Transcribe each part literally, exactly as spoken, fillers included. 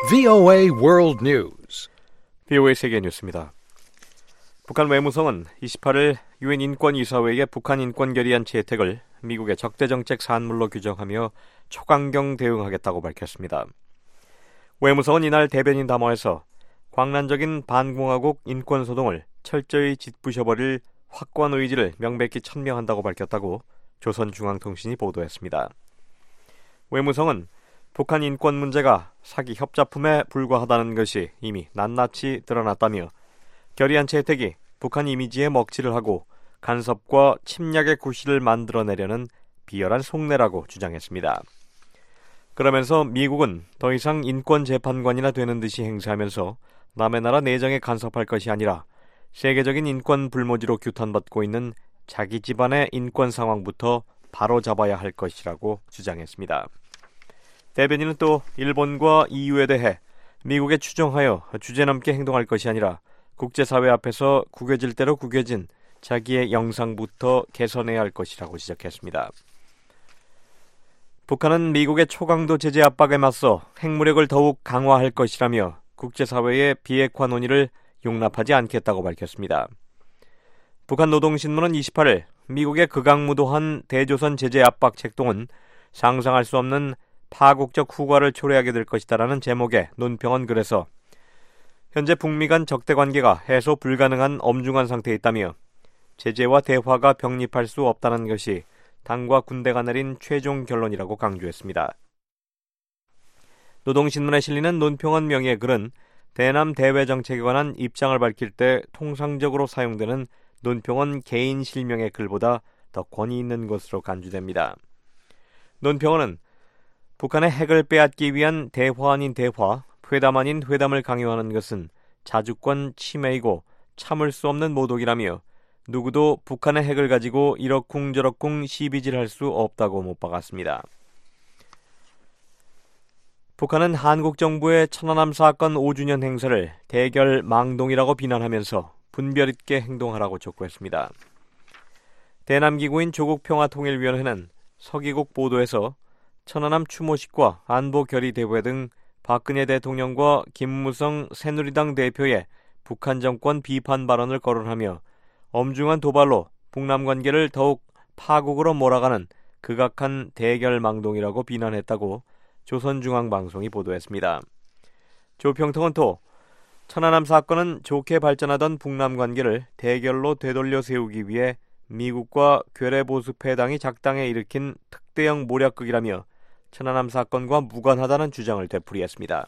브이오에이 World News. 브이오에이 세계 뉴스입니다. 북한 외무성은 이십팔일 유엔 인권이사회의 북한 인권 결의안치 혜택을 미국의 적대정책 산물로 규정하며 초강경 대응하겠다고 밝혔습니다. 외무성은 이날 대변인 담화에서 광란적인 반공화국 인권소동을 철저히 짓부셔버릴 확고한 의지를 명백히 천명한다고 밝혔다고 조선중앙통신이 보도했습니다. 외무성은 북한 인권 문제가 사기 협잡품에 불과하다는 것이 이미 낱낱이 드러났다며 결의안치 혜택이 북한 이미지에 먹칠을 하고 간섭과 침략의 구실을 만들어내려는 비열한 속내라고 주장했습니다. 그러면서 미국은 더 이상 인권재판관이나 되는 듯이 행세하면서 남의 나라 내정에 간섭할 것이 아니라 세계적인 인권 불모지로 규탄받고 있는 자기 집안의 인권 상황부터 바로잡아야 할 것이라고 주장했습니다. 대변인은 또 일본과 이유에 대해 미국에 추정하여 주제넘게 행동할 것이 아니라 국제사회 앞에서 구겨질 대로 구겨진 자기의 영상부터 개선해야 할 것이라고 지적했습니다. 북한은 미국의 초강도 제재 압박에 맞서 핵무력을 더욱 강화할 것이라며 국제사회의 비핵화 논의를 용납하지 않겠다고 밝혔습니다. 북한 노동신문은 이십팔일 미국의 극악무도한 대조선 제재 압박 책동은 상상할 수 없는 파국적 후과를 초래하게 될 것이다라는 제목의 논평은 글에서 현재 북미 간 적대관계가 해소 불가능한 엄중한 상태에 있다며 제재와 대화가 병립할 수 없다는 것이 당과 군대가 내린 최종 결론이라고 강조했습니다. 노동신문에 실리는 논평원 명의의 글은 대남 대외 정책에 관한 입장을 밝힐 때 통상적으로 사용되는 논평원 개인 실명의 글보다 더 권위 있는 것으로 간주됩니다. 논평원은 북한의 핵을 빼앗기 위한 대화 아닌 대화, 회담 아닌 회담을 강요하는 것은 자주권 침해이고 참을 수 없는 모독이라며 누구도 북한의 핵을 가지고 이러쿵저러쿵 시비질할 수 없다고 못 박았습니다. 북한은 한국 정부의 천안함 사건 오 주년 행사를 대결 망동이라고 비난하면서 분별 있게 행동하라고 촉구했습니다. 대남기구인 조국평화통일위원회는 서기국 보도에서 천안함 추모식과 안보결의대회 등 박근혜 대통령과 김무성 새누리당 대표의 북한 정권 비판 발언을 거론하며 엄중한 도발로 북남 관계를 더욱 파국으로 몰아가는 극악한 대결망동이라고 비난했다고 조선중앙방송이 보도했습니다. 조평통은 또 천안함 사건은 좋게 발전하던 북남 관계를 대결로 되돌려 세우기 위해 미국과 괴뢰보수패당이 작당해 일으킨 특대형 모략극이라며 천안함 사건과 무관하다는 주장을 되풀이했습니다.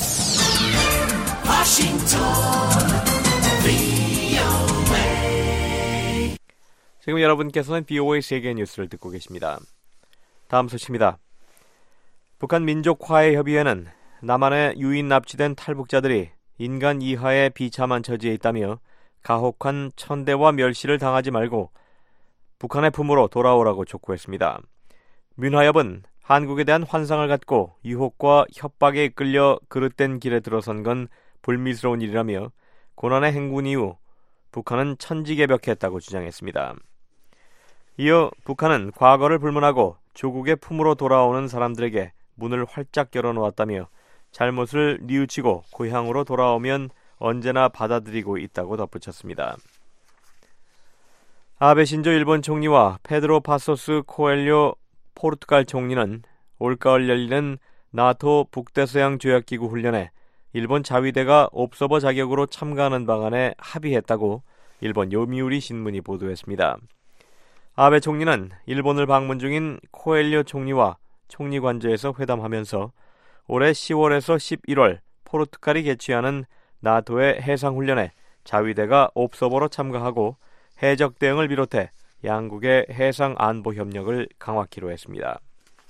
지금 여러분께서는 브이오에이 세계 뉴스를 듣고 계십니다. 다음 소식입니다. 북한 민족화해협의회는 남한에 유인 납치된 탈북자들이 인간 이하의 비참한 처지에 있다며 가혹한 천대와 멸시를 당하지 말고 북한의 품으로 돌아오라고 촉구했습니다. 민화협은 한국에 대한 환상을 갖고 유혹과 협박에 이끌려 그릇된 길에 들어선 건 불미스러운 일이라며 고난의 행군 이후 북한은 천지개벽했다고 주장했습니다. 이어 북한은 과거를 불문하고 조국의 품으로 돌아오는 사람들에게 문을 활짝 열어놓았다며 잘못을 뉘우치고 고향으로 돌아오면 언제나 받아들이고 있다고 덧붙였습니다. 아베 신조 일본 총리와 페드로 파소스 코엘료 포르투갈 총리는 올가을 열리는 나토 북대서양 조약기구 훈련에 일본 자위대가 옵서버 자격으로 참가하는 방안에 합의했다고 일본 요미우리 신문이 보도했습니다. 아베 총리는 일본을 방문 중인 코엘료 총리와 총리 관저에서 회담하면서 올해 시월에서 십일월 포르투갈이 개최하는 나토의 해상훈련에 자위대가 옵서버로 참가하고 해적 대응을 비롯해 양국의 해상 안보 협력을 강화키로 했습니다.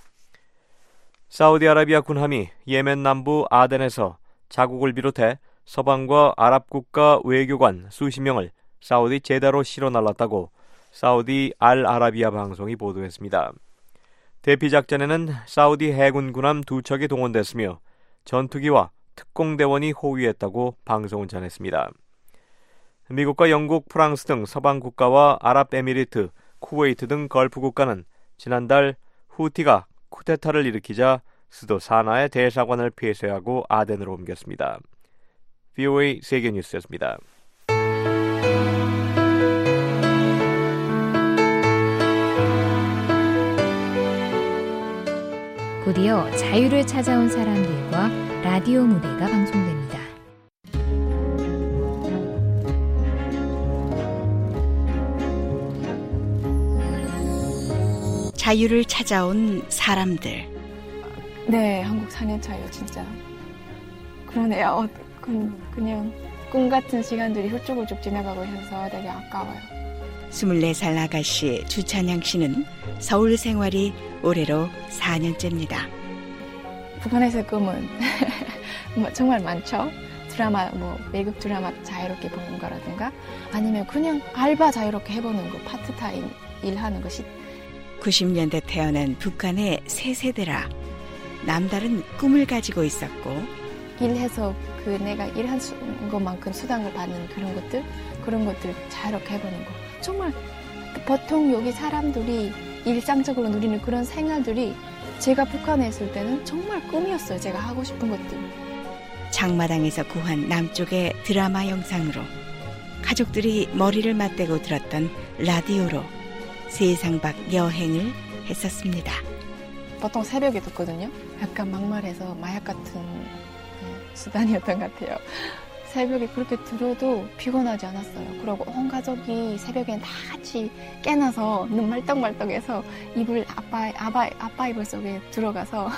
사우디아라비아 군함이 예멘 남부 아덴에서 자국을 비롯해 서방과 아랍 국가 외교관 수십 명을 사우디 제다로 실어 날랐다고 사우디 알-아라비아 방송이 보도했습니다. 대피작전에는 사우디 해군 군함 두 척이 동원됐으며 전투기와 특공대원이 호위했다고 방송은 전했습니다. 미국과 영국, 프랑스 등 서방 국가와 아랍에미리트, 쿠웨이트 등 걸프 국가는 지난달 후티가 쿠데타를 일으키자 수도 사나의 대사관을 폐쇄하고 아덴으로 옮겼습니다. 브이오에이 세계뉴스였습니다. 곧이어 자유를 찾아온 사람들과 라디오 무대가 방송됩니다. 자유를 찾아온 사람들. 네, 한국 사 년 차예요, 진짜. 그러네요. 어, 그, 그냥 꿈 같은 시간들이 훌쩍훌쩍 지나가고 있어서 되게 아까워요. 스물네 살 아가씨 주찬양 씨는 서울 생활이 올해로 사 년째입니다. 북한에서의 꿈은 정말 많죠. 드라마, 뭐 외국 드라마 자유롭게 보는 거라든가 아니면 그냥 알바 자유롭게 해보는 거, 파트타임 일하는 것이. 구십 년대 태어난 북한의 세 세대라 남다른 꿈을 가지고 있었고 일해서 그 내가 일한 수, 것만큼 수당을 받는 그런 것들, 그런 것들 자유롭게 해보는 거. 정말 보통 여기 사람들이 일상적으로 누리는 그런 생활들이 제가 북한에 있을 때는 정말 꿈이었어요. 제가 하고 싶은 것들. 장마당에서 구한 남쪽의 드라마 영상으로 가족들이 머리를 맞대고 들었던 라디오로 세상 밖 여행을 했었습니다. 보통 새벽에 듣거든요. 약간 막말해서 마약 같은 수단이었던 것 같아요. 새벽에 그렇게 들어도 피곤하지 않았어요. 그리고 온 가족이 새벽엔 다 같이 깨나서 눈 말떡말떡해서 이불 아빠 아빠 아빠 이불 속에 들어가서.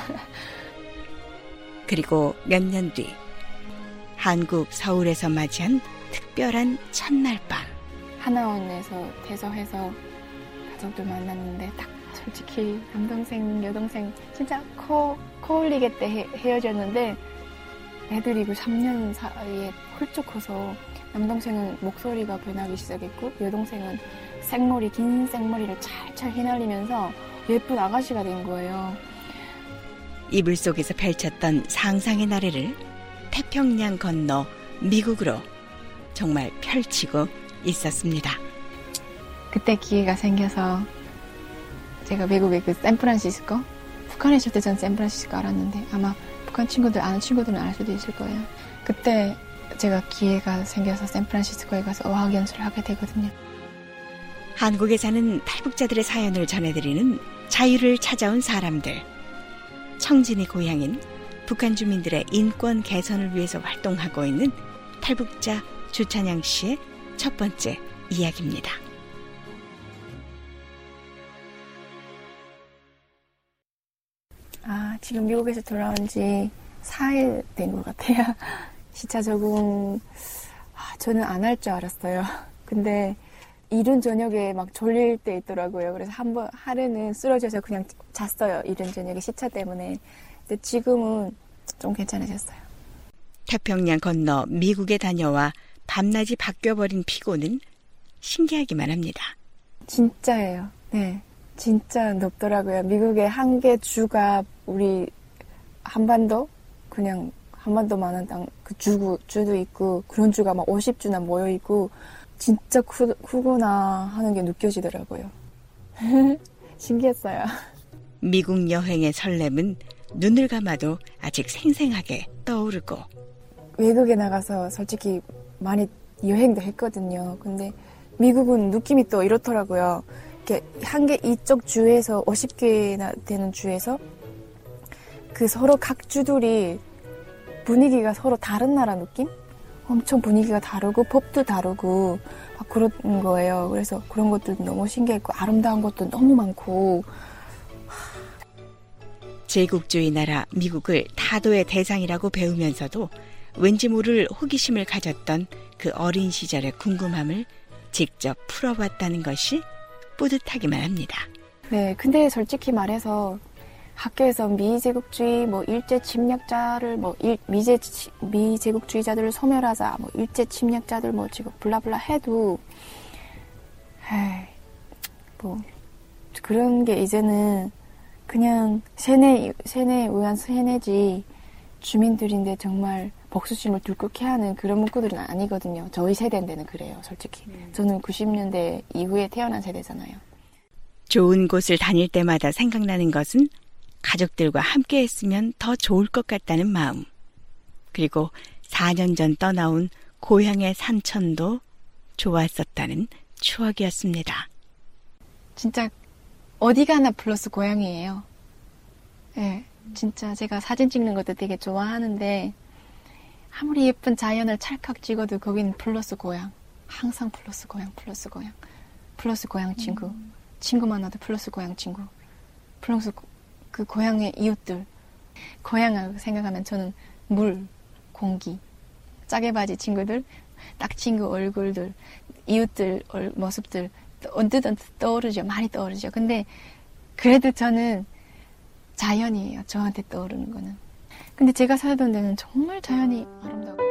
그리고 몇 년 뒤 한국 서울에서 맞이한 특별한 첫날 밤. 하나원에서 대서해서 가족들 만났는데 딱 솔직히 남동생 여동생 진짜 코, 코 흘리게 때 헤, 헤어졌는데 애들이 그 삼 년 사이에 훌쩍 커서 남동생은 목소리가 변하기 시작했고 여동생은 생머리 긴 생머리를 찰찰 휘날리면서 예쁜 아가씨가 된 거예요. 이불 속에서 펼쳤던 상상의 나래를 태평양 건너 미국으로 정말 펼치고 있었습니다. 그때 기회가 생겨서 제가 미국의 그 샌프란시스코, 북한에 있을 때 전 샌프란시스코 알았는데 아마 북한 친구들 아는 친구들은 알 수도 있을 거예요. 그때 제가 기회가 생겨서 샌프란시스코에 가서 어학연수를 하게 되거든요. 한국에 사는 탈북자들의 사연을 전해드리는 자유를 찾아온 사람들. 청진의 고향인 북한 주민들의 인권 개선을 위해서 활동하고 있는 탈북자 주찬양 씨의 첫 번째 이야기입니다. 아, 지금 미국에서 돌아온 지 사일 된 것 같아요. 시차 적응, 아, 저는 안 할 줄 알았어요. 근데 이른 저녁에 막 졸릴 때 있더라고요. 그래서 한 번, 하루는 쓰러져서 그냥 잤어요. 이른 저녁에 시차 때문에. 근데 지금은 좀 괜찮아졌어요. 태평양 건너 미국에 다녀와 밤낮이 바뀌어버린 피고는 신기하기만 합니다. 진짜예요. 네. 진짜 높더라고요. 미국의 한 개 주가 우리 한반도 그냥 한반도만한 땅 그 주구 주도 있고 그런 주가 막 오십 주나 모여 있고 진짜 크, 크구나 하는 게 느껴지더라고요. 신기했어요. 미국 여행의 설렘은 눈을 감아도 아직 생생하게 떠오르고 외국에 나가서 솔직히 많이 여행도 했거든요. 근데 미국은 느낌이 또 이렇더라고요. 한 개 이쪽 주에서 오십 개나 되는 주에서 그 서로 각 주들이 분위기가 서로 다른 나라 느낌? 엄청 분위기가 다르고 법도 다르고 막 그런 거예요. 그래서 그런 것들도 너무 신기했고 아름다운 것도 너무 많고. 제국주의 나라 미국을 타도의 대상이라고 배우면서도 왠지 모를 호기심을 가졌던 그 어린 시절의 궁금함을 직접 풀어봤다는 것이 뿌듯하기만 합니다. 네, 근데 솔직히 말해서 학교에서 미제국주의, 뭐 일제 침략자를 뭐 일, 미제 미제국주의자들을 소멸하자, 뭐 일제 침략자들 뭐 지금 블라블라 해도, 에이, 뭐 그런 게 이제는 그냥 세뇌 세뇌에 의한 세뇌지 주민들인데 정말 복수심을 덜컥해 하는 그런 문구들은 아니거든요. 저희 세대인데는 그래요, 솔직히. 음. 저는 구십 년대 이후에 태어난 세대잖아요. 좋은 곳을 다닐 때마다 생각나는 것은 가족들과 함께 했으면 더 좋을 것 같다는 마음. 그리고 사 년 전 떠나온 고향의 산천도 좋았었다는 추억이었습니다. 진짜 어디 가나 플러스 고향이에요. 네, 진짜 제가 사진 찍는 것도 되게 좋아하는데 아무리 예쁜 자연을 찰칵 찍어도 거기는 플러스 고향. 항상 플러스 고향, 플러스 고향. 플러스 고향 친구. 음. 친구 만나도 플러스 고향 친구. 플러스 고, 그 고향의 이웃들. 고향을 생각하면 저는 물, 공기, 짜게바지 친구들, 딱 친구 얼굴들, 이웃들 얼, 모습들 언뜻 언뜻 떠오르죠. 많이 떠오르죠. 근데 그래도 저는 자연이에요. 저한테 떠오르는 거는. 근데 제가 살던 데는 정말 자연이 아름다워.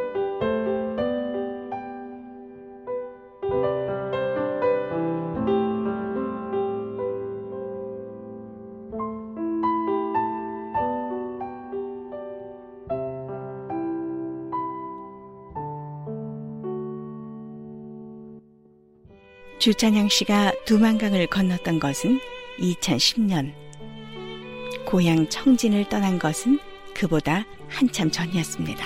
주찬양 씨가 두만강을 건넜던 것은 이천십 년. 고향 청진을 떠난 것은 그보다 한참 전이었습니다.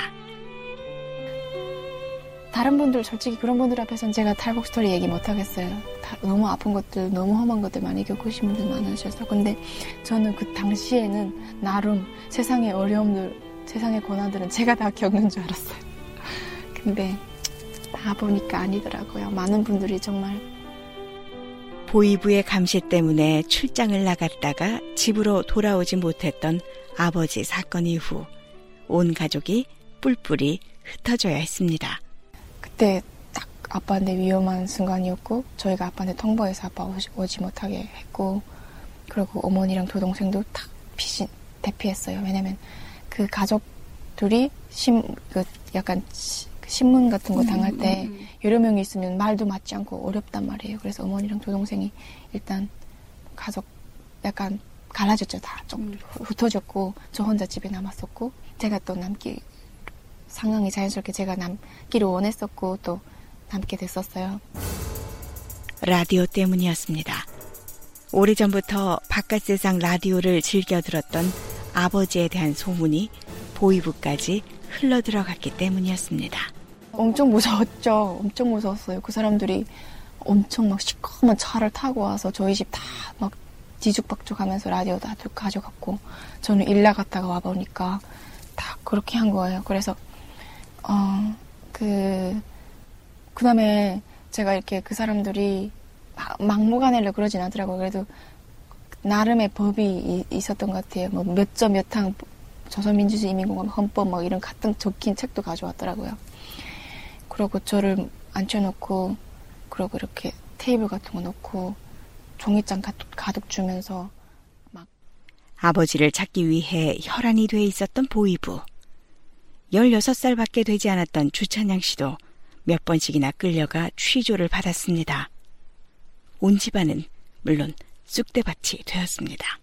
다른 분들 솔직히 그런 분들 앞에서는 제가 탈북 스토리 얘기 못하겠어요. 다, 너무 아픈 것들, 너무 험한 것들 많이 겪으신 분들 많으셔서. 근데 저는 그 당시에는 나름 세상의 어려움들, 세상의 고난들은 제가 다 겪는 줄 알았어요. 근데 다 보니까 아니더라고요. 많은 분들이 정말. 보이부의 감시 때문에 출장을 나갔다가 집으로 돌아오지 못했던 아버지 사건 이후 온 가족이 뿔뿔이 흩어져야 했습니다. 그때 딱 아빠한테 위험한 순간이었고 저희가 아빠한테 통보해서 아빠 오지, 오지 못하게 했고 그리고 어머니랑 도동생도 딱 피신, 대피했어요. 왜냐면 그 가족들이 심, 그 약간 신문 같은 거 당할 때 음, 음, 음. 여러 명이 있으면 말도 맞지 않고 어렵단 말이에요. 그래서 어머니랑 도동생이 일단 가족 약간 갈라졌죠. 다 좀 음. 흩어졌고 저 혼자 집에 남았었고 제가 또 남기 상황이 자연스럽게 제가 남기를 원했었고 또 남게 됐었어요. 라디오 때문이었습니다. 오래전부터 바깥 세상 라디오를 즐겨 들었던 아버지에 대한 소문이 보이부까지 흘러들어갔기 때문이었습니다. 엄청 무서웠죠. 엄청 무서웠어요. 그 사람들이 엄청 막 시커먼 차를 타고 와서 저희 집 다 막 뒤죽박죽하면서 라디오 다 가져갔고 저는 일 나갔다가 와보니까 다 그렇게 한 거예요. 그래서 어, 그 그다음에 제가 이렇게 그 사람들이 막무가내로 그러진 않더라고요. 그래도 나름의 법이 있었던 것 같아요. 뭐 몇 점 몇 항 조선민주주의 인민공화국 헌법 막 이런 같은 적힌 책도 가져왔더라고요. 그러고 저를 앉혀놓고 그러고 이렇게 테이블 같은 거 놓고 종이장 가득, 가득 주면서 막 아버지를 찾기 위해 혈안이 돼 있었던 보이부. 열여섯 살밖에 되지 않았던 주찬양 씨도 몇 번씩이나 끌려가 취조를 받았습니다. 온 집안은 물론 쑥대밭이 되었습니다.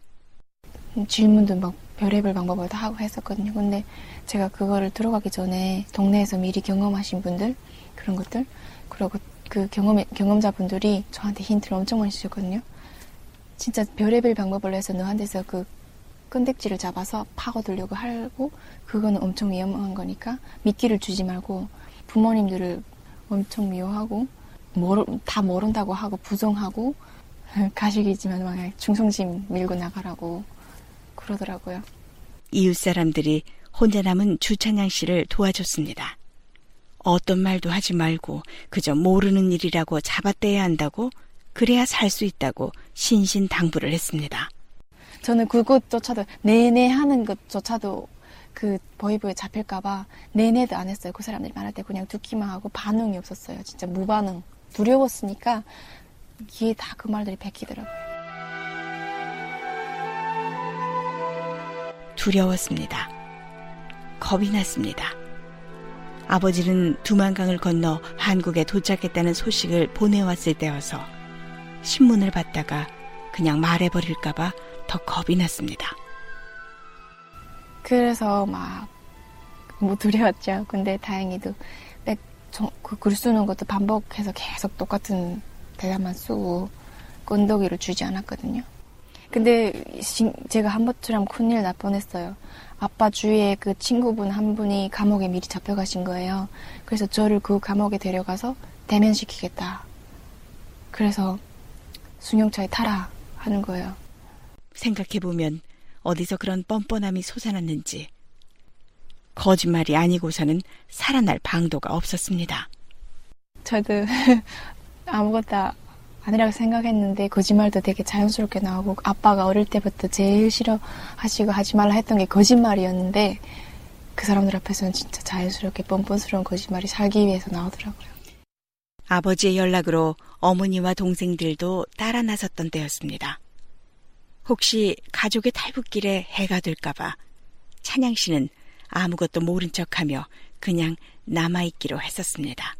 질문도 막 별의별 방법을 다 하고 했었거든요. 근데 제가 그거를 들어가기 전에 동네에서 미리 경험하신 분들 그런 것들 그리고 그 경험, 경험자분들이 저한테 힌트를 엄청 많이 주셨거든요. 진짜 별의별 방법을 해서 너한테서 그 끈덕지를 잡아서 파고들려고 하고 그거는 엄청 위험한 거니까 미끼를 주지 말고 부모님들을 엄청 미워하고 모르, 다 모른다고 하고 부정하고 가식이지만 막 충성심 밀고 나가라고 그러더라고요. 이웃 사람들이 혼자 남은 주찬양 씨를 도와줬습니다. 어떤 말도 하지 말고 그저 모르는 일이라고 잡아떼야 한다고 그래야 살 수 있다고 신신당부를 했습니다. 저는 그것조차도 내내 하는 것조차도 그 보이부에 잡힐까봐 내내도 안 했어요. 그 사람들이 말할 때 그냥 듣기만 하고 반응이 없었어요. 진짜 무반응. 두려웠으니까 귀에 다 그 말들이 베끼더라고요. 두려웠습니다. 겁이 났습니다. 아버지는 두만강을 건너 한국에 도착했다는 소식을 보내왔을 때여서 신문을 받다가 그냥 말해버릴까봐 더 겁이 났습니다. 그래서 막 뭐 두려웠죠. 근데 다행히도 그 글 쓰는 것도 반복해서 계속 똑같은 대답만 쓰고 끈덕이를 주지 않았거든요. 근데 시, 제가 한 번처럼 큰일 날 뻔했어요. 아빠 주위에 그 친구분 한 분이 감옥에 미리 잡혀가신 거예요. 그래서 저를 그 감옥에 데려가서 대면시키겠다. 그래서 승용차에 타라 하는 거예요. 생각해보면 어디서 그런 뻔뻔함이 솟아났는지 거짓말이 아니고서는 살아날 방도가 없었습니다. 저도 아무것도 아니라고 생각했는데 거짓말도 되게 자연스럽게 나오고 아빠가 어릴 때부터 제일 싫어하시고 하지 말라 했던 게 거짓말이었는데 그 사람들 앞에서는 진짜 자연스럽게 뻔뻔스러운 거짓말이 살기 위해서 나오더라고요. 아버지의 연락으로 어머니와 동생들도 따라 나섰던 때였습니다. 혹시 가족의 탈북길에 해가 될까봐 찬양 씨는 아무것도 모른 척하며 그냥 남아있기로 했었습니다.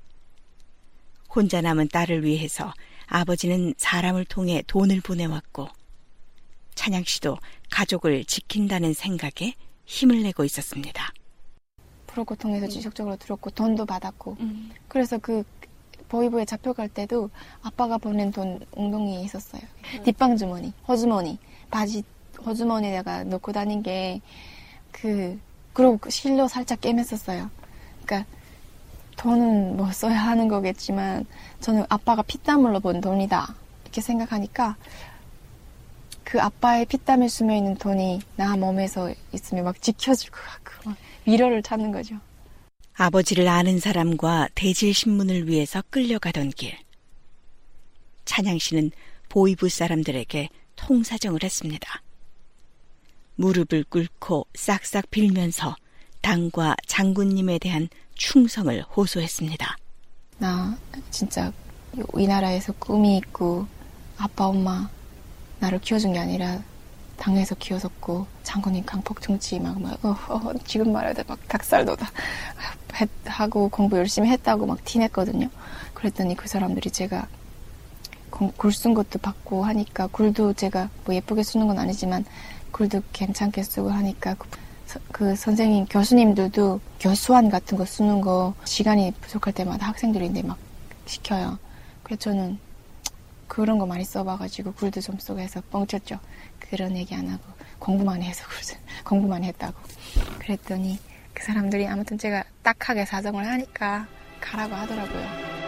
혼자 남은 딸을 위해서 아버지는 사람을 통해 돈을 보내왔고 찬양 씨도 가족을 지킨다는 생각에 힘을 내고 있었습니다. 브로커 통해서 지속적으로 들었고 돈도 받았고 음. 그래서 그 보이부에 잡혀갈 때도 아빠가 보낸 돈 웅덩이에 있었어요. 음. 뒷방 주머니, 허주머니, 바지 허주머니에다가 넣고 다닌 게 그 그리고 실로 살짝 꿰맸었어요. 그러니까 돈은 뭐 써야 하는 거겠지만 저는 아빠가 피땀 흘려 번 돈이다 이렇게 생각하니까 그 아빠의 피땀에 스며있는 돈이 나 몸에서 있으면 막 지켜줄 것 같고 막 위로를 찾는 거죠. 아버지를 아는 사람과 대질신문을 위해서 끌려가던 길. 찬양 씨는 보이부 사람들에게 통사정을 했습니다. 무릎을 꿇고 싹싹 빌면서 당과 장군님에 대한 충성을 호소했습니다. 나 진짜 이 나라에서 꿈이 있고 아빠 엄마 나를 키워준 게 아니라 당에서 키워줬고 장군님 강폭 정치 막, 막 어, 어, 지금 말해도 막 닭살 돋아 하고 공부 열심히 했다고 막 티냈거든요. 그랬더니 그 사람들이 제가 굴 쓴 것도 받고 하니까 굴도 제가 뭐 예쁘게 쓰는 건 아니지만 글도 괜찮게 쓰고 하니까 그, 그 선생님, 교수님들도 교수안 같은 거 쓰는 거 시간이 부족할 때마다 학생들인데 막 시켜요. 그래서 저는 그런 거 많이 써봐가지고 글도 좀 쓰고 해서 뻥쳤죠. 그런 얘기 안 하고 공부만 해서 공부만 했다고. 그랬더니 그 사람들이 아무튼 제가 딱하게 사정을 하니까 가라고 하더라고요.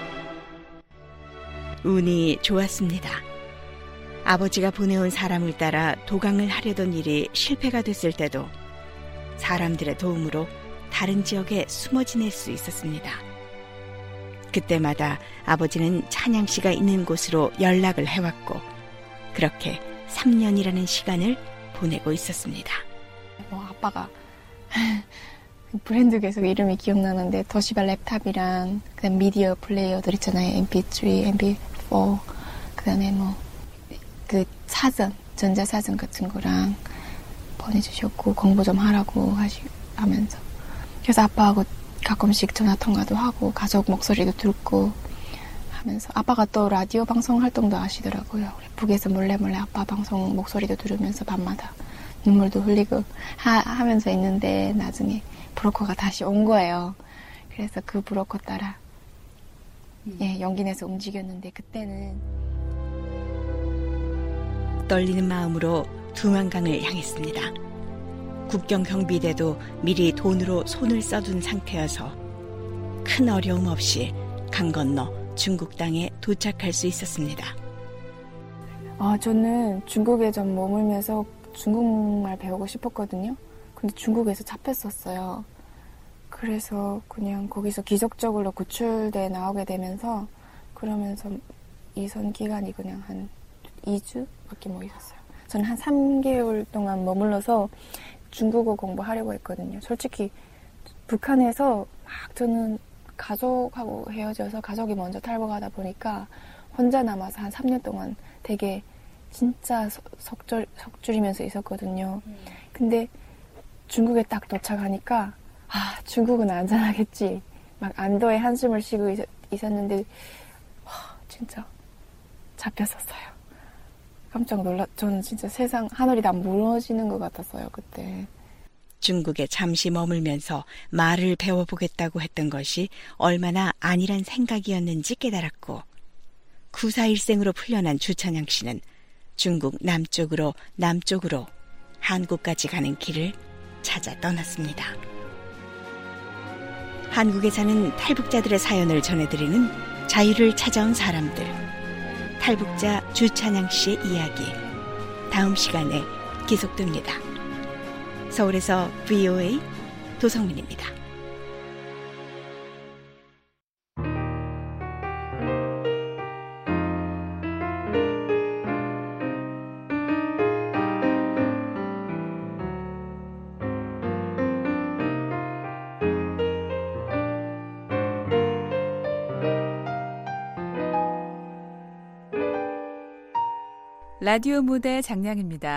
운이 좋았습니다. 아버지가 보내온 사람을 따라 도강을 하려던 일이 실패가 됐을 때도 사람들의 도움으로 다른 지역에 숨어 지낼 수 있었습니다. 그때마다 아버지는 찬양 씨가 있는 곳으로 연락을 해왔고 그렇게 삼 년이라는 시간을 보내고 있었습니다. 뭐 아빠가 브랜드 계속 이름이 기억나는데 도시바 랩탑이랑 그다음 미디어 플레이어들 있잖아요. 엠피쓰리, 엠피포 그다음에 뭐 그 사전, 전자사전 같은 거랑 보내주셨고 공부 좀 하라고 하시, 하면서 그래서 아빠하고 가끔씩 전화통화도 하고 가족 목소리도 듣고 하면서 아빠가 또 라디오 방송 활동도 하시더라고요. 북에서 몰래 몰래 아빠 방송 목소리도 들으면서 밤마다 눈물도 흘리고 하, 하면서 있는데 나중에 브로커가 다시 온 거예요. 그래서 그 브로커 따라 음. 예, 용기 내서 움직였는데 그때는 떨리는 마음으로 두만강을 향했습니다. 국경 경비대도 미리 돈으로 손을 써둔 상태여서 큰 어려움 없이 강 건너 중국 땅에 도착할 수 있었습니다. 아, 저는 중국에 좀 머물면서 중국말 배우고 싶었거든요. 근데 중국에서 잡혔었어요. 그래서 그냥 거기서 기적적으로 구출돼 나오게 되면서 그러면서 이선 기간이 그냥 한 이 주밖에 못 있었어요. 저는 한 삼 개월 동안 머물러서 중국어 공부하려고 했거든요. 솔직히 북한에서 막 저는 가족하고 헤어져서 가족이 먼저 탈북하다 보니까 혼자 남아서 한 삼 년 동안 되게 진짜 석줄, 석줄이면서 있었거든요. 음. 근데 중국에 딱 도착하니까 아 중국은 안전하겠지. 막 안도의 한숨을 쉬고 있, 있었는데 와, 진짜 잡혔었어요. 깜짝 놀라. 저는 진짜 세상 하늘이 다 무너지는 것 같았어요 그때. 중국에 잠시 머물면서 말을 배워보겠다고 했던 것이 얼마나 아니란 생각이었는지 깨달았고 구사일생으로 풀려난 주찬양 씨는 중국 남쪽으로 남쪽으로 한국까지 가는 길을 찾아 떠났습니다. 한국에 사는 탈북자들의 사연을 전해드리는 자유를 찾아온 사람들, 탈북자 주찬양 씨의 이야기, 다음 시간에 계속됩니다. 서울에서 브이오에이 도성민입니다. 라디오 무대 장량입니다.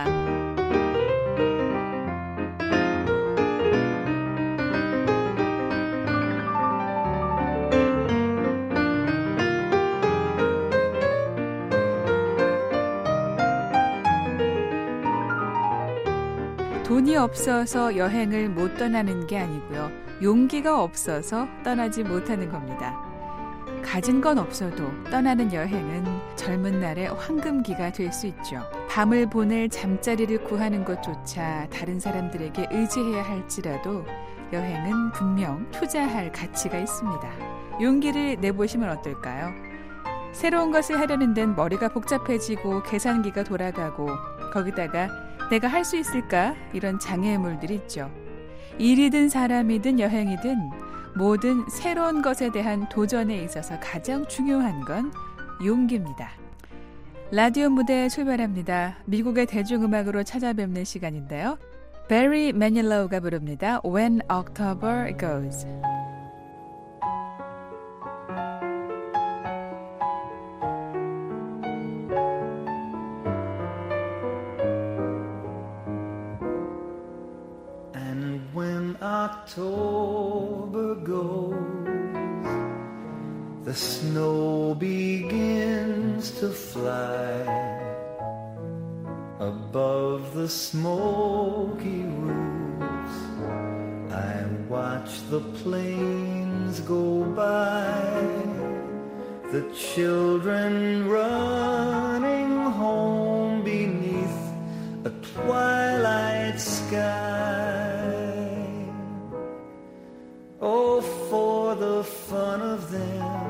돈이 없어서 여행을 못 떠나는 게 아니고요. 용기가 없어서 떠나지 못하는 겁니다. 가진 건 없어도 떠나는 여행은 젊은 날의 황금기가 될 수 있죠. 밤을 보낼 잠자리를 구하는 것조차 다른 사람들에게 의지해야 할지라도 여행은 분명 투자할 가치가 있습니다. 용기를 내보시면 어떨까요? 새로운 것을 하려는 데는 머리가 복잡해지고 계산기가 돌아가고 거기다가 내가 할 수 있을까? 이런 장애물들이 있죠. 일이든 사람이든 여행이든 모든 새로운 것에 대한 도전에 있어서 가장 중요한 건 용기입니다. 라디오 무대에 출발합니다. 미국의 대중음악으로 찾아뵙는 시간인데요. 베리 매닐로우가 부릅니다. When October Goes. October goes, the snow begins to fly above the smoky roofs. I watch the planes go by, the children running home beneath a twilight sky. Oh, for the fun of them,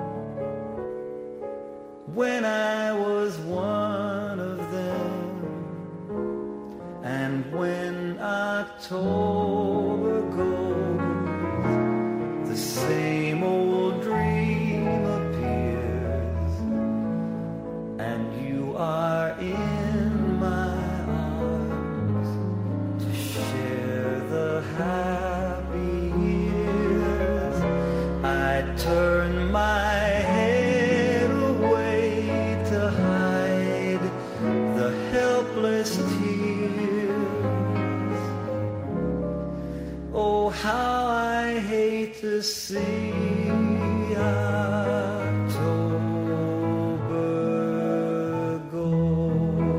when I was one of them, and when October goes, the same old dream appears, and you are in my arms to share the happy years. I turn my head away to hide the helpless tears. Oh, how I hate to see October go.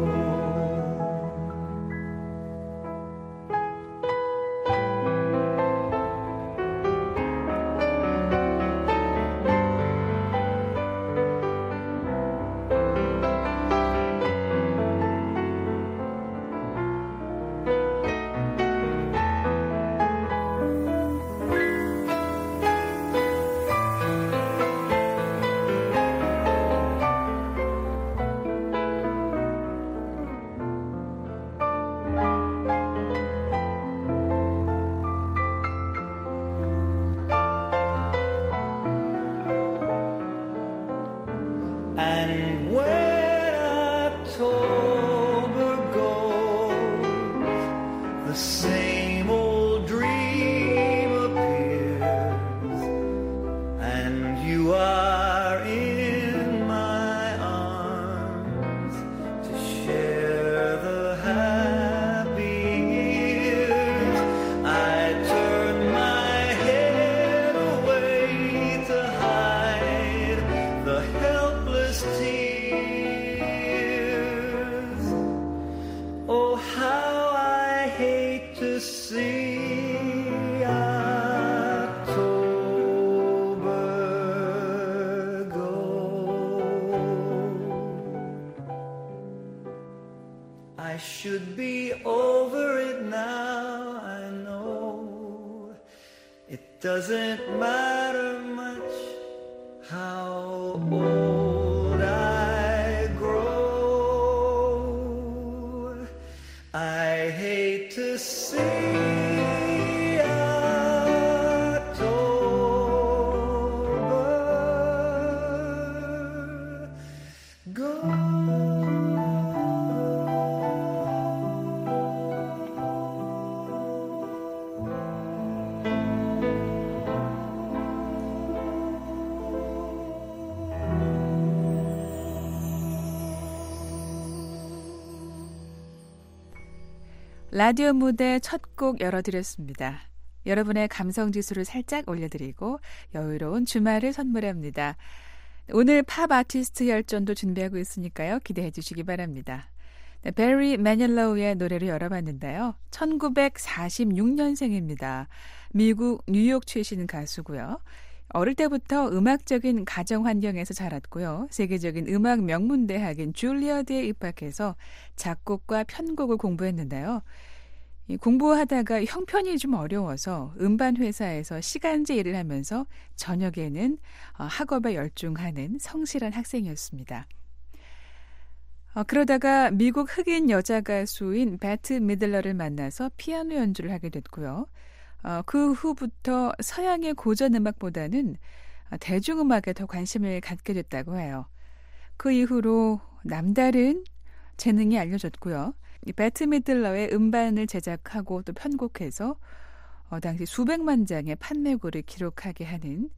And when October goes, the same old dream appears, and you are in my arms to share the happy years. I turn my head away to hide the helpless tears. Oh, how I hate to see October go. I should be over it now, I know. It doesn't matter much how old I grow. I hate to see October go. 라디오 무대 첫 곡 열어드렸습니다. 여러분의 감성지수를 살짝 올려드리고 여유로운 주말을 선물합니다. 오늘 팝 아티스트 열전도 준비하고 있으니까요. 기대해 주시기 바랍니다. 네, 베리 매닐로우의 노래로 열어봤는데요. 천구백사십육 년생입니다. 미국 뉴욕 출신 가수고요. 어릴 때부터 음악적인 가정 환경에서 자랐고요. 세계적인 음악 명문대학인 줄리어드에 입학해서 작곡과 편곡을 공부했는데요. 공부하다가 형편이 좀 어려워서 음반 회사에서 시간제 일을 하면서 저녁에는 학업에 열중하는 성실한 학생이었습니다. 어, 그러다가 미국 흑인 여자 가수인 배트 미들러를 만나서 피아노 연주를 하게 됐고요. 어, 그 후부터 서양의 고전 음악보다는 대중음악에 더 관심을 갖게 됐다고 해요. 그 이후로 남다른 재능이 알려졌고요. 이 배트 미들러의 음반을 제작하고 또 편곡해서 어, 당시 수백만 장의 판매고를 기록하게 하는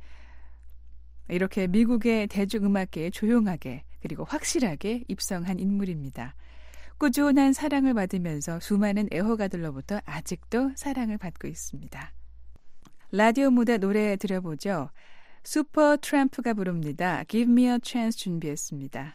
이렇게 미국의 대중음악계에 조용하게 그리고 확실하게 입성한 인물입니다. 꾸준한 사랑을 받으면서 수많은 애호가들로부터 아직도 사랑을 받고 있습니다. 라디오 무대 노래 들어보죠. 슈퍼 트램프가 부릅니다. Give me a chance 준비했습니다.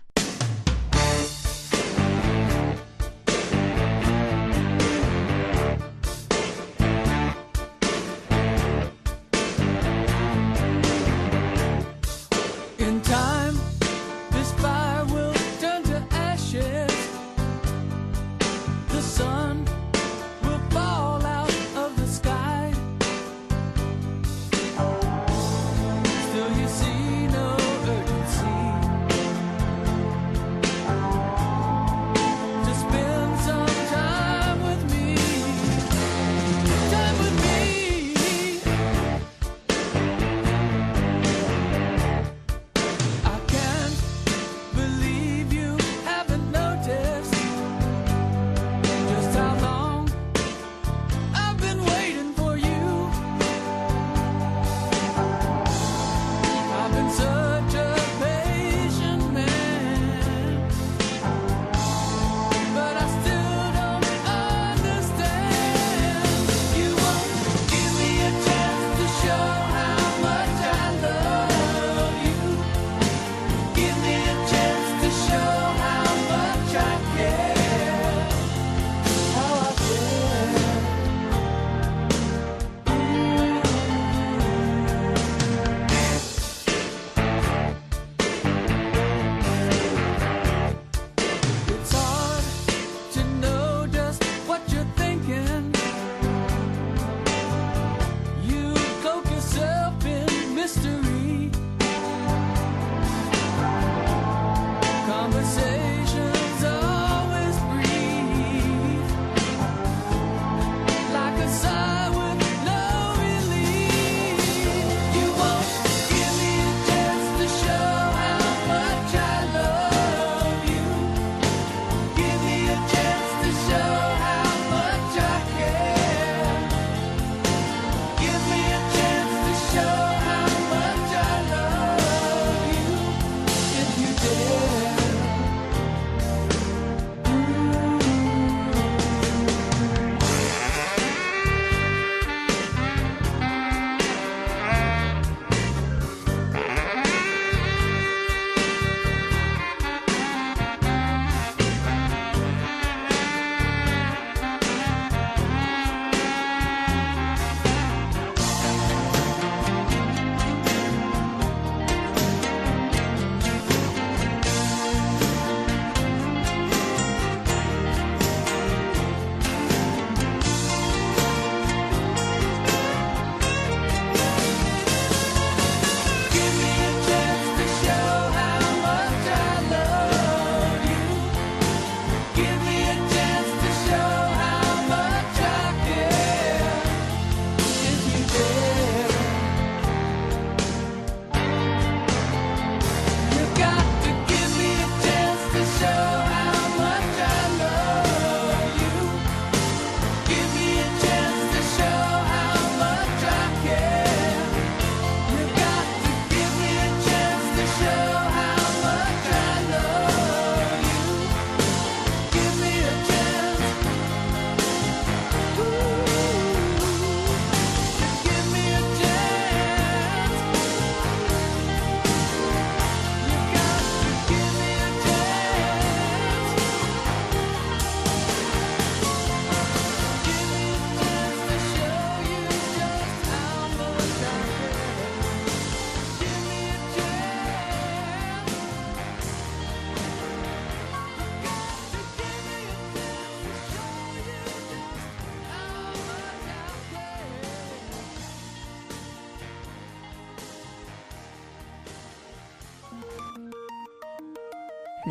Conversations always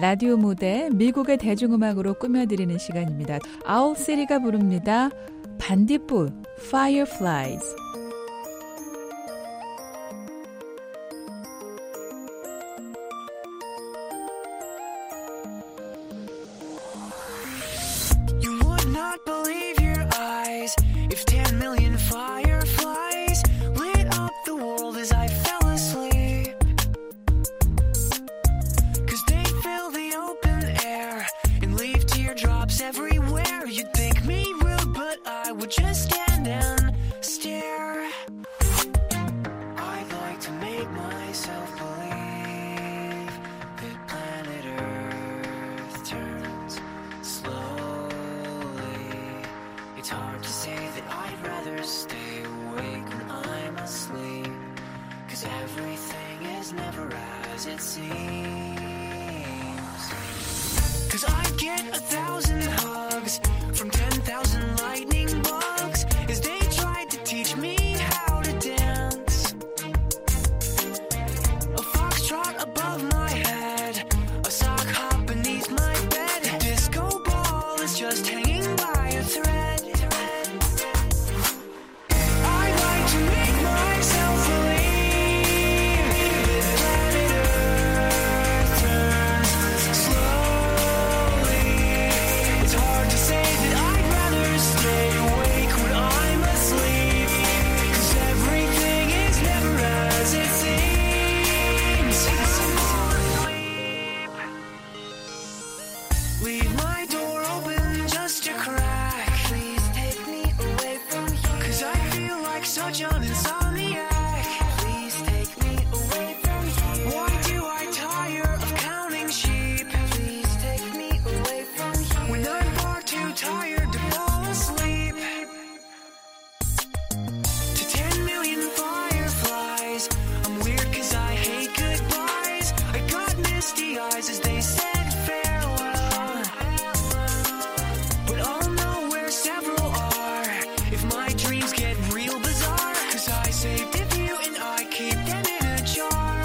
라디오 무대 미국의 대중음악으로 꾸며드리는 시간입니다. 아울시리가 부릅니다. 반딧불, Fireflies. You would not believe your eyes if ten million fireflies lit up the world as I fell asleep. 'Cause they fill the open air and leave teardrops everywhere. You'd think me rude, but I would just stand and stare. I'd like to make myself believe that planet Earth turns slowly. It's hard to say that I'd rather stay awake when I'm asleep, 'cause everything is never as it seems. 'Cause I get a thousand hugs from ten thousand lightning bugs as they tried to teach me how to dance. A foxtrot above my head, a sock hop beneath my bed, a disco ball is just hanging by a thread. I'd like to make myself believe that planet Earth turns slowly. It's hard to say that I'd rather stay awake when I'm asleep, 'cause everything is never as it seems. Leave my door open just a crack. Please take me away from here, 'cause I feel like such an insomniac. Please take me away from here. Why do I tire of counting sheep? Please take me away from here when I'm far too tired to fall asleep. To ten million fireflies, I'm weird 'cause I hate goodbyes. I got misty eyes as they said farewell, but I'll know where several are if my dreams get real bizarre, 'cause I saved a few and I keep them in a jar.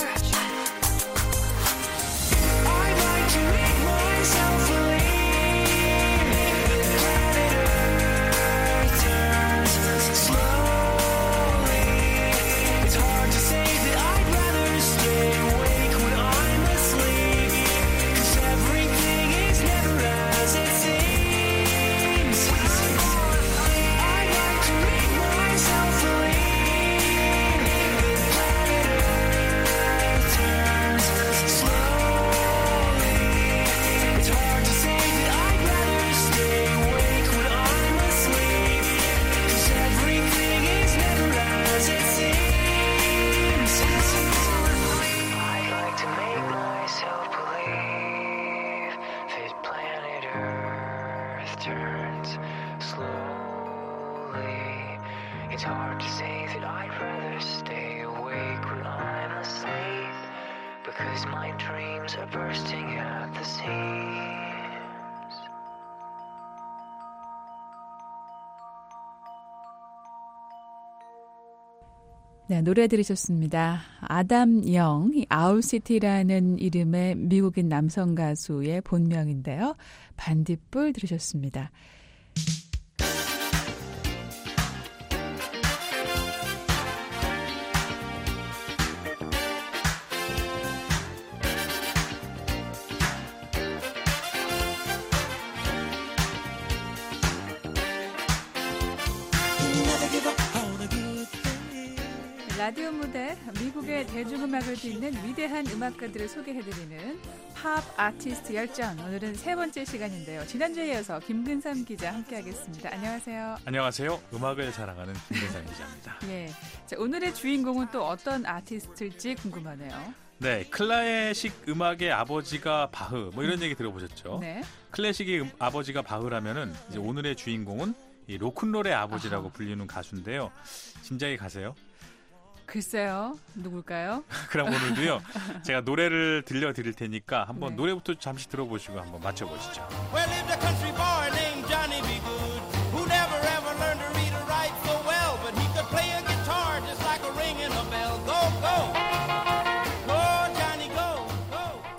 I'd like to make myself believe that planet Earth turns slowly. It's hard to say that I'd rather stay awake when I'm asleep, 'cause everything is never as it seems. I'd like to make myself believe that planet Earth turns slowly. It's hard to say that I'd rather stay awake when I'm asleep, 'cause everything is never as it seems. I'd like to make myself believe that planet Earth turns slowly. It's hard to say that I'd rather stay awake when I'm asleep, because my dreams are bursting at the seams. 네, 노래 들으셨습니다. 아담 영, 이 아울시티라는 이름의 미국인 남성 가수의 본명인데요. 반딧불 들으셨습니다. 라디오 무대 미국의 대중음악을 빛낸 위대한 음악가들을 소개해드리는 팝 아티스트 열전, 오늘은 세 번째 시간인데요. 지난주에 이어서 김근삼 기자 함께하겠습니다. 안녕하세요. 안녕하세요. 음악을 사랑하는 김근삼 기자입니다. 예, 자, 오늘의 주인공은 또 어떤 아티스트일지 궁금하네요. 네, 클래식 음악의 아버지가 바흐, 뭐 이런 얘기 들어보셨죠? 네. 클래식의 음, 아버지가 바흐라면은 이제 오늘의 주인공은 이 로큰롤의 아버지라고 아하. 불리는 가수인데요. 짐작이 가세요? 글쎄요, 누굴까요? 그럼 오늘도요, 제가 노래를 들려드릴 테니까 한번 네. 노래부터 잠시 들어보시고 한번 맞춰보시죠. Well, lived a country boy named Johnny B. Good, who never ever learned to read or write so well, but he could play a guitar just like a ring in a bell. Go, go! Go, Johnny, go, go! 자, 어떤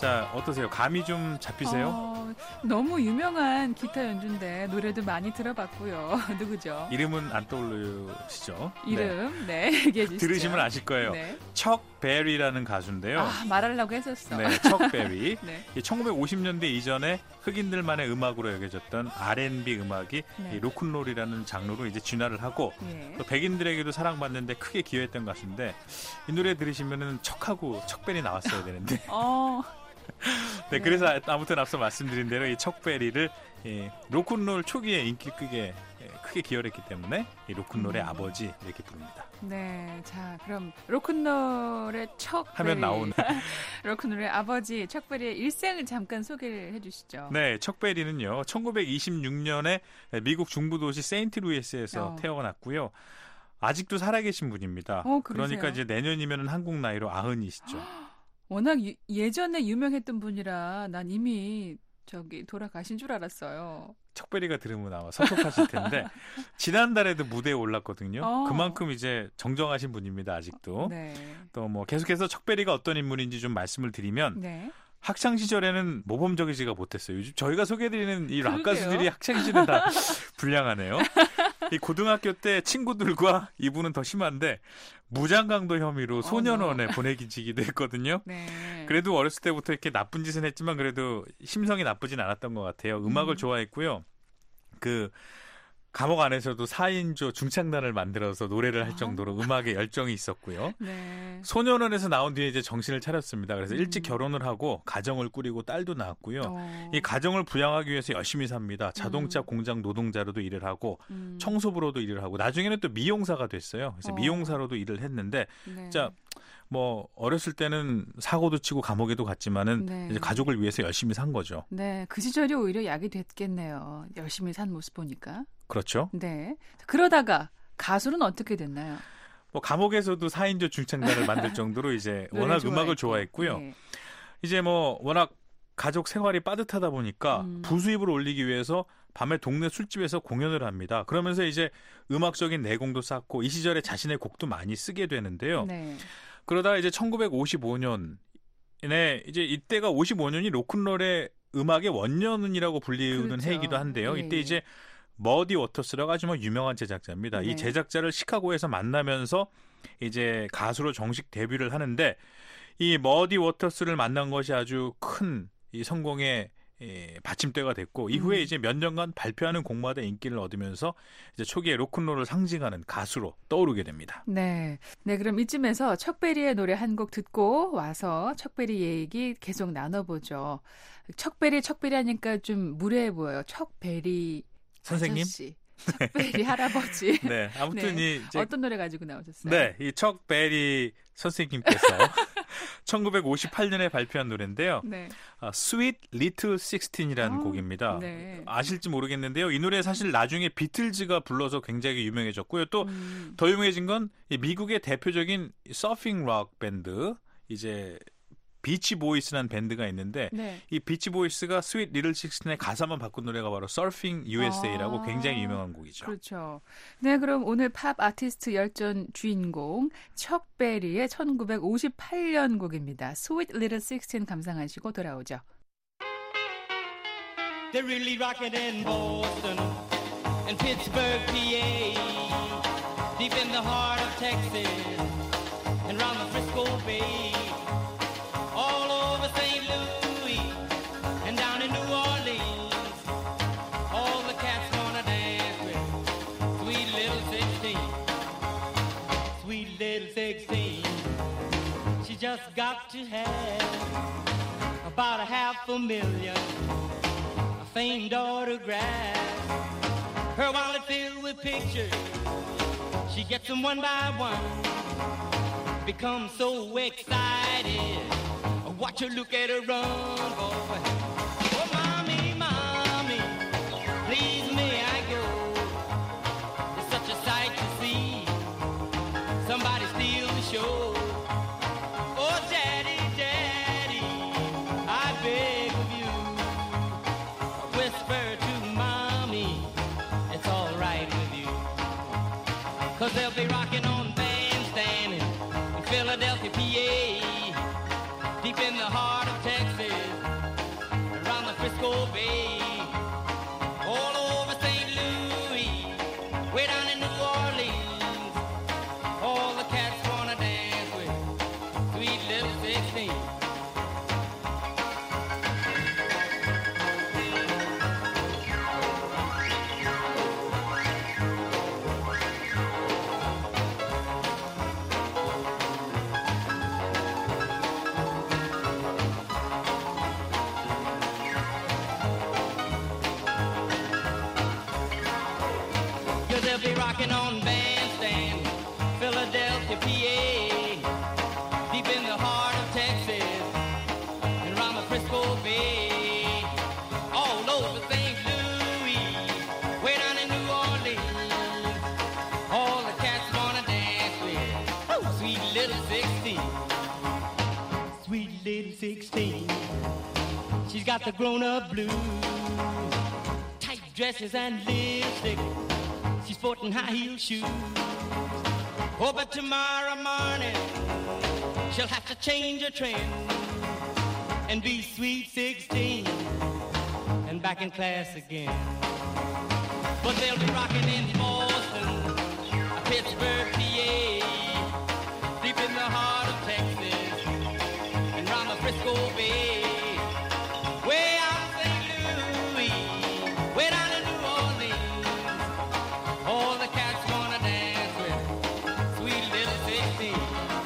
어떠세요? 감이 좀 잡히세요? 어, 너무 유명한 기타 연주인데 노래도 많이 들어봤고요. 누구죠? 이름은 안 떠오르시죠? 이름 네, 네 얘기해 주시죠. 들으시면 아실 거예요. 네. 척 베리라는 가수인데요. 아, 말하려고 했었어. 네, 척 베리. 네. 천구백오십 년대 이전에 흑인들만의 음악으로 여겨졌던 알앤비 음악이 네. 이 로큰롤이라는 장르로 이제 진화를 하고 예. 또 백인들에게도 사랑받는데 크게 기여했던 가수인데 이 노래 들으시면은 척하고 척벨이 나왔어야 되는데. 어. 네, 네. 그래서 아무튼 앞서 말씀드린 대로 이 척베리를 예, 로큰롤 초기에 인기 크게 예, 크게 기여했기 때문에 이 로큰롤의 음. 아버지 이렇게 부릅니다. 네, 자 그럼 로큰롤의 척 하면 나오는 로큰롤의 아버지 척베리의 일생을 잠깐 소개를 해주시죠. 네, 척베리는요 천구백이십육 년에 미국 중부 도시 세인트루이스에서 어. 태어났고요. 아직도 살아계신 분입니다. 어, 그러세요? 그러니까 이제 내년이면 한국 나이로 아흔이시죠. 워낙 유, 예전에 유명했던 분이라 난 이미 저기 돌아가신 줄 알았어요. 척베리가 들으면 아마 섭섭하실 텐데 지난달에도 무대에 올랐거든요. 어. 그만큼 이제 정정하신 분입니다. 아직도. 네. 또 뭐 계속해서 척베리가 어떤 인물인지 좀 말씀을 드리면 네. 학창 시절에는 모범적이지가 못했어요. 요즘 저희가 소개해드리는 이 락 그러게요. 가수들이 학창 시절은 다 불량하네요. 이 고등학교 때 친구들과 이분은 더 심한데 무장강도 혐의로 소년원에 보내기지기도 했거든요. 네. 그래도 어렸을 때부터 이렇게 나쁜 짓은 했지만 그래도 심성이 나쁘진 않았던 것 같아요. 음악을 음. 좋아했고요. 그 감옥 안에서도 사인조 중창단을 만들어서 노래를 할 정도로 음악에 열정이 있었고요. 네. 소년원에서 나온 뒤에 이제 정신을 차렸습니다. 그래서 음. 일찍 결혼을 하고 가정을 꾸리고 딸도 낳았고요. 어. 이 가정을 부양하기 위해서 열심히 삽니다. 자동차 음. 공장 노동자로도 일을 하고 음. 청소부로도 일을 하고 나중에는 또 미용사가 됐어요. 그래서 어. 미용사로도 일을 했는데 네. 자, 뭐 어렸을 때는 사고도 치고 감옥에도 갔지만은 네. 이제 가족을 위해서 열심히 산 거죠. 네, 그 시절이 오히려 약이 됐겠네요. 열심히 산 모습 보니까. 그렇죠. 네. 그러다가 가수는 어떻게 됐나요? 뭐 감옥에서도 사인조 중창단을 만들 정도로 이제 노래 워낙 좋아했고. 음악을 좋아했고요. 네. 이제 뭐 워낙 가족 생활이 빠듯하다 보니까 음. 부수입을 올리기 위해서 밤에 동네 술집에서 공연을 합니다. 그러면서 이제 음악적인 내공도 쌓고 이 시절에 자신의 곡도 많이 쓰게 되는데요. 네. 그러다 이제 천구백오십오 년에 이제 이때가 오십오 년이 로큰롤의 음악의 원년이라고 불리우는 그렇죠. 해이기도 한데요. 예. 이때 이제 머디 워터스라고 아주 뭐 유명한 제작자입니다. 네. 이 제작자를 시카고에서 만나면서 이제 가수로 정식 데뷔를 하는데 이 머디 워터스를 만난 것이 아주 큰 이 성공의 예, 받침대가 됐고 이후에 음. 이제 몇 년간 발표하는 곡마다 인기를 얻으면서 이제 초기에 로큰롤을 상징하는 가수로 떠오르게 됩니다. 네. 네, 그럼 이쯤에서 척베리의 노래 한 곡 듣고 와서 척베리 얘기 계속 나눠보죠. 척베리, 척베리 하니까 좀 무례해 보여요. 척베리 선생님? 아저씨, 척베리 할아버지. 네, 아무튼 네. 이 이제 어떤 노래 가지고 나오셨어요? 네, 이 척 베리 선생님께서 천구백오십팔 년에 발표한 노래인데요. 네. 아, Sweet Little Sixteen이라는 아, 곡입니다. 네. 아실지 모르겠는데요. 이 노래 사실 나중에 비틀즈가 불러서 굉장히 유명해졌고요. 또 더 음. 유명해진 건 이 미국의 대표적인 서핑 락 밴드 이제 비치 보이스라는 밴드가 있는데 네. 이 비치 보이스가 스윗 리틀 식스틴의 가사만 바꾼 노래가 바로 서핑 유에스에이라고 아, 굉장히 유명한 곡이죠. 그렇죠. 네, 그럼 오늘 팝 아티스트 열전 주인공 척베리의 천구백오십팔 년 곡입니다. Sweet Little Sixteen 감상하시고 돌아오죠. They're really rocking in Boston and Pittsburgh, P A, deep in the heart of Texas and round the Frisco Bay, all over Saint Louis and down in New Orleans. All the cats wanna dance with sweet little sixteen, sweet little sixteen. She just got to have about a half a million famed autographs. Her wallet filled with pictures, she gets them one by one. Becomes so excited, watch her look at her run, boy. Oh, mommy, mommy, please may I go? It's such a sight to see, somebody steal the show. Oh, daddy, daddy, I beg of you, whisper to mommy, it's all right with you. Cause they'll be rocking on Bandstand in Philadelphia, P A, deep in the heart of Texas rocking on Bandstand, Philadelphia, P A, deep in the heart of Texas, and around the Frisco Bay, all over Saint Louis, way down in New Orleans, all the cats wanna dance with, oh, sweet little sixteen, sweet little sixteen, she's got the grown-up blues, tight dresses and lipstick, she's sporting high-heel shoes. Oh, but tomorrow morning she'll have to change her trend and be sweet sixteen and back in class again. But they'll be rocking in Boston, Pittsburgh, P A, deep in the heart of Texas and round the Frisco Bay, way out in Saint Louis, way down in New Orleans, all the cats wanna dance with sweet little sixteen.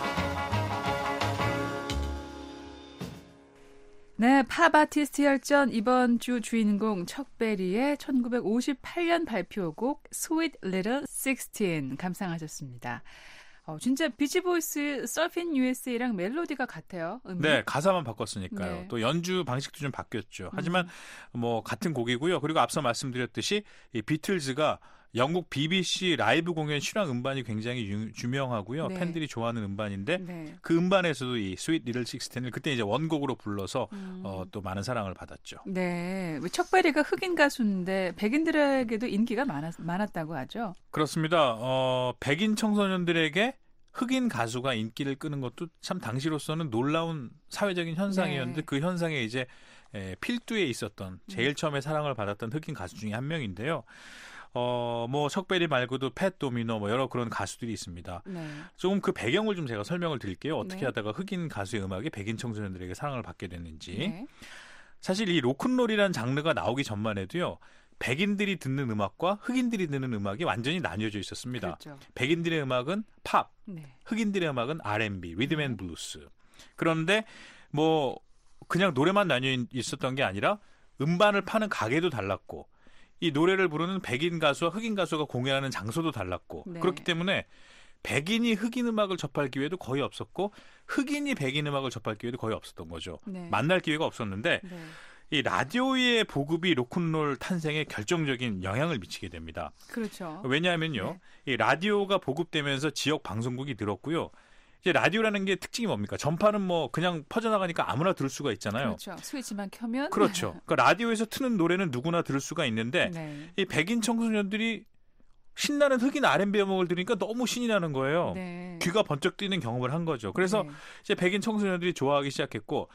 네, 팝 아티스트 열전 이번 주 주인공 척베리의 천구백오십팔 년 발표곡 Sweet Little 십육 감상하셨습니다. 어, 진짜 비치보이스 서핑 유에스에이랑 멜로디가 같아요. 음이. 네, 가사만 바꿨으니까요. 네. 또 연주 방식도 좀 바뀌었죠. 하지만 뭐 같은 곡이고요. 그리고 앞서 말씀드렸듯이 이 비틀즈가 영국 비비씨 라이브 공연 실황 음반이 굉장히 유, 유명하고요. 네. 팬들이 좋아하는 음반인데 네. 그 음반에서도 이 스윗 리틀 식스틴을 그때 이제 원곡으로 불러서 음. 어, 또 많은 사랑을 받았죠. 네, 척베리가 흑인 가수인데 백인들에게도 인기가 많았, 많았다고 하죠. 그렇습니다. 어, 백인 청소년들에게 흑인 가수가 인기를 끄는 것도 참 당시로서는 놀라운 사회적인 현상이었는데 네. 그 현상에 이제 에, 필두에 있었던 제일 처음에 사랑을 받았던 흑인 가수 중에 한 명인데요. 어, 뭐, 척베리 말고도 팻 도미노, 뭐, 여러 그런 가수들이 있습니다. 네. 조금 그 배경을 좀 제가 설명을 드릴게요. 어떻게 네. 하다가 흑인 가수의 음악이 백인 청소년들에게 사랑을 받게 됐는지. 네. 사실 이 로큰롤이라는 장르가 나오기 전만 해도요, 백인들이 듣는 음악과 흑인들이 듣는 음악이 완전히 나뉘어져 있었습니다. 그렇죠. 백인들의 음악은 팝, 네. 흑인들의 음악은 알앤비, 리듬 앤 블루스. 그런데 뭐, 그냥 노래만 나뉘어 있었던 게 아니라 음반을 파는 가게도 달랐고, 이 노래를 부르는 백인 가수와 흑인 가수가 공연하는 장소도 달랐고 네. 그렇기 때문에 백인이 흑인 음악을 접할 기회도 거의 없었고 흑인이 백인 음악을 접할 기회도 거의 없었던 거죠. 네. 만날 기회가 없었는데 네. 이 라디오의 보급이 로큰롤 탄생에 결정적인 영향을 미치게 됩니다. 그렇죠. 왜냐하면요. 네. 이 라디오가 보급되면서 지역 방송국이 늘었고요. 이제 라디오라는 게 특징이 뭡니까? 전파는 뭐 그냥 퍼져나가니까 아무나 들을 수가 있잖아요. 그렇죠. 스위치만 켜면. 그렇죠. 그러니까 라디오에서 트는 노래는 누구나 들을 수가 있는데 네. 이 백인 청소년들이 신나는 흑인 알앤비 음악을 들으니까 너무 신이 나는 거예요. 네. 귀가 번쩍 뜨이는 경험을 한 거죠. 그래서 네. 이제 백인 청소년들이 좋아하기 시작했고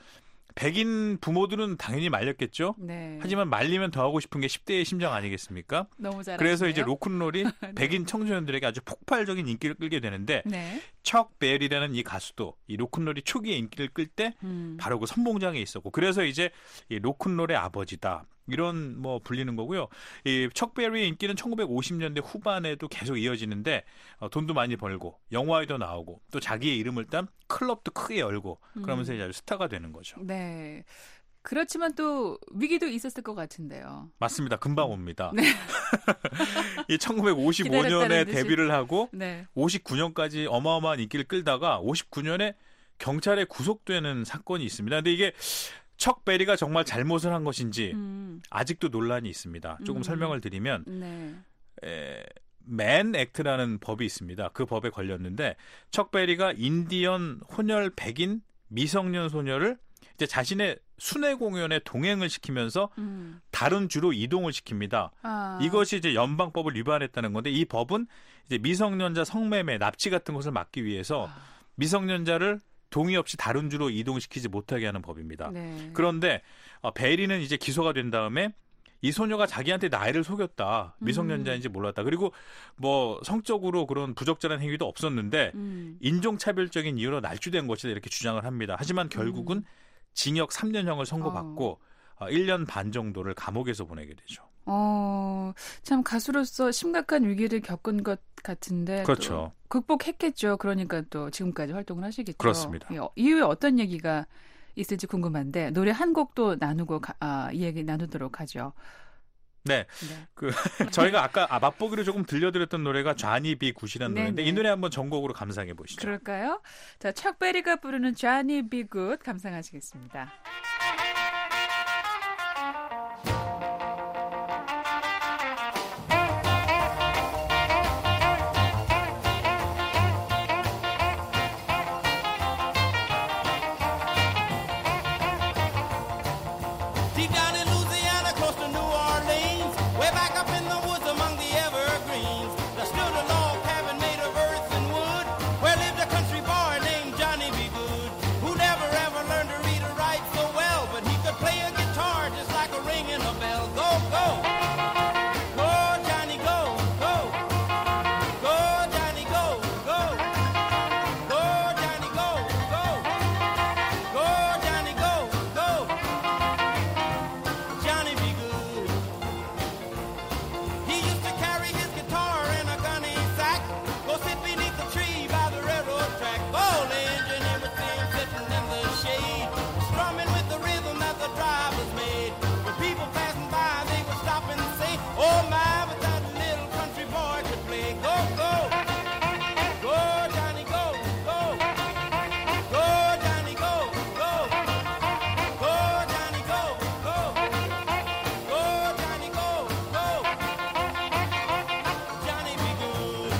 백인 부모들은 당연히 말렸겠죠. 네. 하지만 말리면 더 하고 싶은 게 십 대의 심정 아니겠습니까? 너무 잘하시네요. 그래서 이제 로큰롤이 네. 백인 청소년들에게 아주 폭발적인 인기를 끌게 되는데 네. 척 베리라는 이 가수도 이 로큰롤이 초기에 인기를 끌 때 음. 바로 그 선봉장에 있었고 그래서 이제 이 로큰롤의 아버지다. 이런 뭐 불리는 거고요. 이 척 베리의 인기는 천구백오십 년대 후반에도 계속 이어지는데 어, 돈도 많이 벌고 영화에도 나오고 또 자기의 이름을 딴 클럽도 크게 열고 그러면서 음. 이제 스타가 되는 거죠. 네. 그렇지만 또 위기도 있었을 것 같은데요. 맞습니다. 금방 옵니다. 네. 이 천구백오십오 년에 데뷔를 하고 네. 오십구 년까지 어마어마한 인기를 끌다가 오십구 년에 경찰에 구속되는 사건이 있습니다. 근데 이게 척 베리가 정말 잘못을 한 것인지 음. 아직도 논란이 있습니다. 조금 음. 설명을 드리면 네. 에, 맨 액트라는 법이 있습니다. 그 법에 걸렸는데 척 베리가 인디언 혼혈 백인 미성년 소녀를 이제 자신의 순회 공연에 동행을 시키면서 음. 다른 주로 이동을 시킵니다. 아. 이것이 이제 연방법을 위반했다는 건데 이 법은 이제 미성년자 성매매, 납치 같은 것을 막기 위해서 아. 미성년자를 동의 없이 다른 주로 이동시키지 못하게 하는 법입니다. 네. 그런데 어, 베리는 이제 기소가 된 다음에 이 소녀가 자기한테 나이를 속였다. 미성년자인지 몰랐다. 그리고 뭐 성적으로 그런 부적절한 행위도 없었는데 음. 인종차별적인 이유로 날조된 것이다 이렇게 주장을 합니다. 하지만 결국은 음. 징역 삼 년형을 선고받고 어. 어, 일 년 반 정도를 감옥에서 보내게 되죠. 어, 참 가수로서 심각한 위기를 겪은 것 같은데 그렇죠. 또 극복했겠죠. 그러니까 또 지금까지 활동을 하시겠죠. 그렇습니다. 이후에 어떤 얘기가 있을지 궁금한데 노래 한 곡도 나누고 가, 아, 이 얘기 나누도록 하죠. 네, 네. 그 저희가 아까 아, 맛보기로 조금 들려드렸던 노래가 쟈니 비 굿이라는 네네. 노래인데 이 노래 한번 전곡으로 감상해 보시죠. 그럴까요? 자, 척 베리가 부르는 쟈니 비 굿 감상하시겠습니다. Deep down in Louisiana, close to New Orleans, way back up in the woods among the evergreens, there stood a log cabin made of earth and wood, where lived a country boy named Johnny B. Good, who never ever learned to read or write so well, but he could play a guitar just like a ringing a bell. Go, go! Go, Johnny, go, go! Go, Johnny, go, go! Go, Johnny, go, go! Go, Johnny, go, go! Johnny be good. He used to carry his guitar in a gunny sack, go sit beneath the tree by the railroad track. Old engineer with him sitting in the shade, strumming with the rhythm that the drivers made. When people passing by, they would stop and say, "Oh my, but that little country boy could play." Go, go, go, Johnny, go, go, go, Johnny, go, go, go, Johnny, go, go. Go, Johnny, go, go. Johnny be good.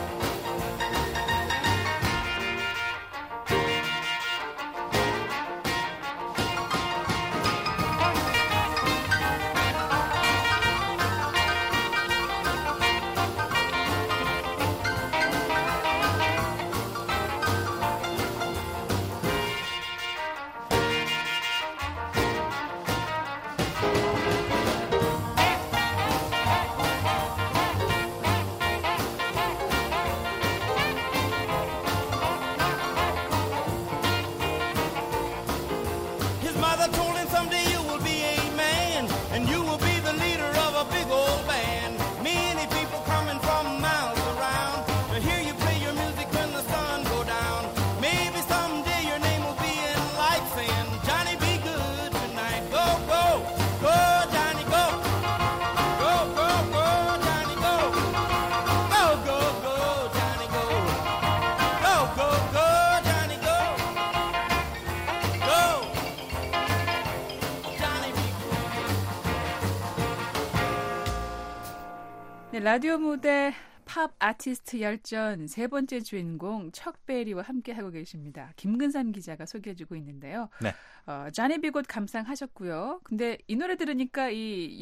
His mother told him someday you will be a man, and you will be the leader of a big old band. Many people coming from miles around to hear you play your music when the sun go down. Maybe someday your name will be in lights saying, "Johnny, be good tonight." Go, go, go, Johnny, go. Go, go, go, Johnny, go. Go, go, go, Johnny, go. Go, go, go, Johnny, go. Go. Johnny be good. 네, 라디오 무대 팝 아티스트 열전 세 번째 주인공 척 베리와 함께 하고 계십니다. 김근삼 기자가 소개해주고 있는데요. 네. 어, 쟈니 비 굿 감상하셨고요. 근데 이 노래 들으니까 이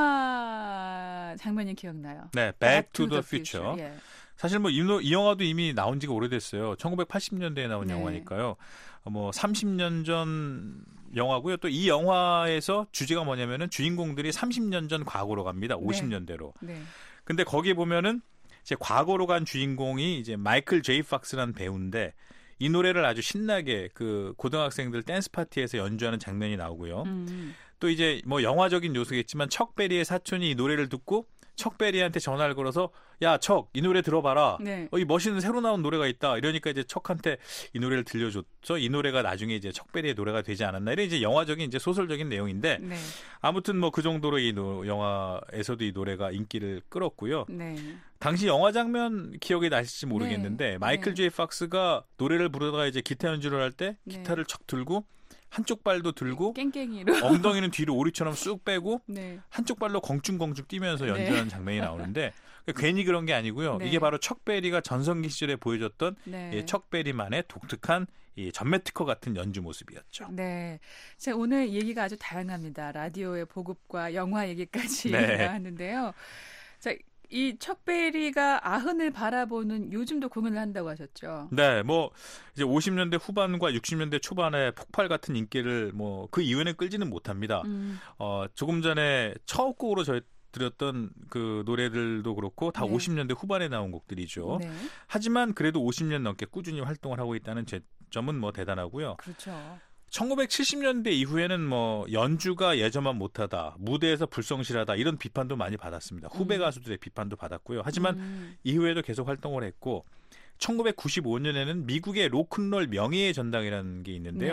영화 장면이 기억나요. 네, Back to the Future. 예. 사실 뭐 이 영화도 이미 나온 지가 오래됐어요. 천구백팔십 년대에 나온 네. 영화니까요. 뭐 삼십 년 전 영화고요. 또 이 영화에서 주제가 뭐냐면은 주인공들이 삼십 년 전 과거로 갑니다. 오십 년대로. 네. 근데 거기 보면은 이제 과거로 간 주인공이 이제 마이클 제이 팍스라는 배우인데 이 노래를 아주 신나게 그 고등학생들 댄스 파티에서 연주하는 장면이 나오고요. 음. 또 이제 뭐 영화적인 요소겠지만 척 베리의 사촌이 이 노래를 듣고 척 베리한테 전화를 걸어서 야, 척, 이 노래 들어봐라. 네. 어, 이 멋있는 새로 나온 노래가 있다. 이러니까 이제 척한테 이 노래를 들려줬죠. 이 노래가 나중에 이제 척 베리의 노래가 되지 않았나. 이런 이제 영화적인 이제 소설적인 내용인데 네. 아무튼 아무튼 뭐 그 정도로 이 노, 영화에서도 이 노래가 인기를 끌었고요. 네. 당시 영화 장면 기억이 나실지 모르겠는데 네. 마이클 네. 제이 팍스가 노래를 부르다가 이제 기타 연주를 할 때 네. 기타를 척 들고 한쪽 발도 들고 깽깽이로 엉덩이는 뒤로 오리처럼 쑥 빼고 네. 한쪽 발로 konkr충kon충 뛰면서 연주하는 네. 장면이 나오는데 괜히 그런 게 아니고요. 네. 이게 바로 척 베리가 전성기 시절에 보여줬던 네. 이 척 베리만의 독특한 이 전매 특허 같은 연주 모습이었죠. 네. 자, 오늘 얘기가 아주 다양합니다. 라디오의 보급과 영화 얘기까지 네. 나왔는데요. 자, 이 척 베리가 아흔을 바라보는 요즘도 공연을 한다고 하셨죠. 네, 뭐 이제 오십 년대 후반과 육십 년대 초반에 폭발 같은 인기를 뭐 그 이후에는 끌지는 못합니다. 음. 어, 조금 전에 첫 곡으로 저희 들었던 그 노래들도 그렇고 다 네. 오십 년대 후반에 나온 곡들이죠. 네. 하지만 그래도 오십 년 넘게 꾸준히 활동을 하고 있다는 점은 뭐 대단하고요. 그렇죠. 천구백칠십 년대 이후에는 뭐 연주가 예전만 못하다, 무대에서 불성실하다 이런 비판도 많이 받았습니다. 후배 음. 가수들의 비판도 받았고요. 하지만 음. 이후에도 계속 활동을 했고 천구백구십오 년에는 미국의 로큰롤 명예의 전당이라는 게 있는데요. 네.